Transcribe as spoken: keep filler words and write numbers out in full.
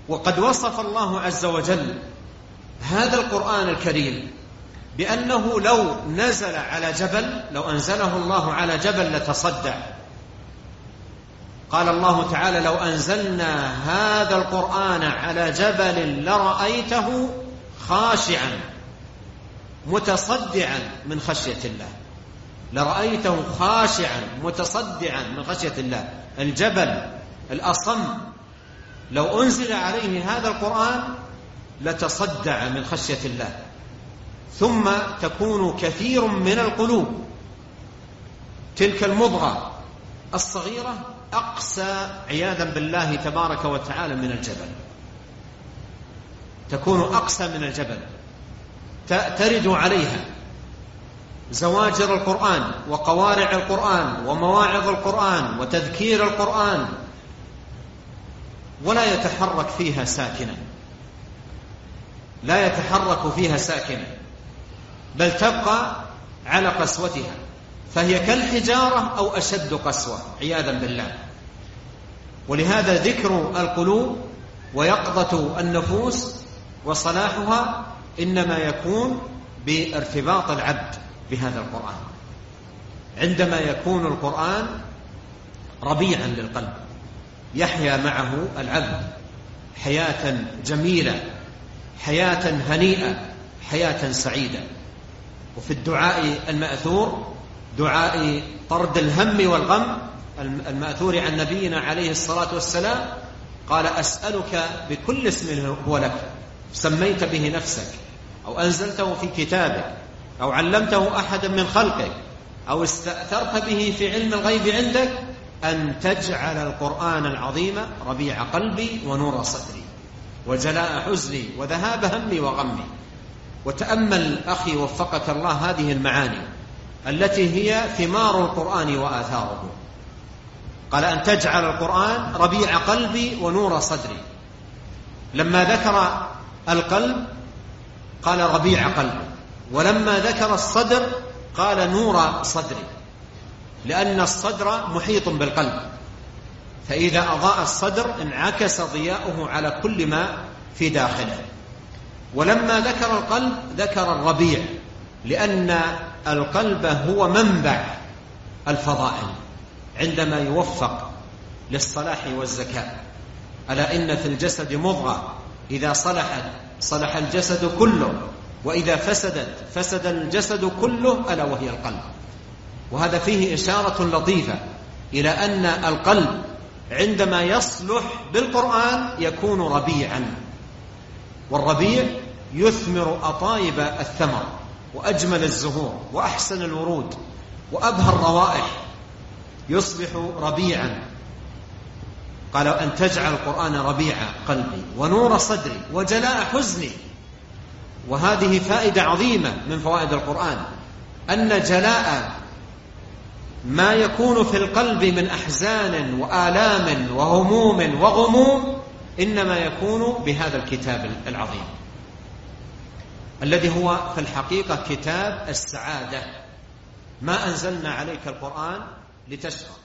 وقد وصف الله عز وجل هذا القرآن الكريم بأنه لو نزل على جبل، لو أنزله الله على جبل لتصدع. قال الله تعالى: لو أنزلنا هذا القرآن على جبل لرأيته خاشعا متصدعا من خشية الله. لرأيته خاشعا متصدعا من خشية الله. الجبل الأصم لو أنزل عليه هذا القرآن لتصدع من خشية الله. ثم تكون كثير من القلوب تلك المضغة الصغيرة أقسى عياذا بالله تبارك وتعالى من الجبل، تكون أقسى من الجبل، ترد عليها زواجر القرآن وقوارع القرآن ومواعظ القرآن وتذكير القرآن، ولا يتحرك فيها ساكنا، لا يتحرك فيها ساكنا، بل تبقى على قسوتها، فهي كالحجارة أو أشد قسوة عياذا بالله. ولهذا ذكر القلوب ويقظة النفوس وصلاحها إنما يكون بارتباط العبد بهذا القرآن، عندما يكون القرآن ربيعا للقلب، يحيا معه العبد حياة جميلة، حياة هنيئة، حياة سعيدة. وفي الدعاء المأثور، دعاء طرد الهم والغم المأثور عن نبينا عليه الصلاة والسلام، قال: أسألك بكل اسم هو لك سميت به نفسك أو أنزلته في كتابك أو علمته أحدا من خلقك أو استأثرت به في علم الغيب عندك أن تجعل القرآن العظيم ربيع قلبي ونور صدري وجلاء حزني وذهاب همي وغمي. وتأمل أخي وفقك الله هذه المعاني التي هي ثمار القرآن وآثاره. قال: أن تجعل القرآن ربيع قلبي ونور صدري. لما ذكر القلب قال ربيع قلبي، ولما ذكر الصدر قال نور صدري، لأن الصدر محيط بالقلب، فإذا أضاء الصدر انعكس ضياؤه على كل ما في داخله. ولما ذكر القلب ذكر الربيع، لأن القلب هو منبع الفضائل عندما يوفق للصلاح والزكاة. ألا إن في الجسد مضغة إذا صلحت صلح الجسد كله، وإذا فسدت فسد الجسد كله، ألا وهي القلب. وهذا فيه إشارة لطيفة إلى أن القلب عندما يصلح بالقرآن يكون ربيعا، والربيع يثمر أطايب الثمر وأجمل الزهور وأحسن الورود وأبهى الروائح، يصبح ربيعا. قال: أن تجعل القرآن ربيع قلبي ونور صدري وجلاء حزني. وهذه فائدة عظيمة من فوائد القرآن، أن جلاء ما يكون في القلب من أحزان وآلام وهموم وغموم إنما يكون بهذا الكتاب العظيم الذي هو في الحقيقة كتاب السعادة. ما أنزلنا عليك القرآن لتشقى.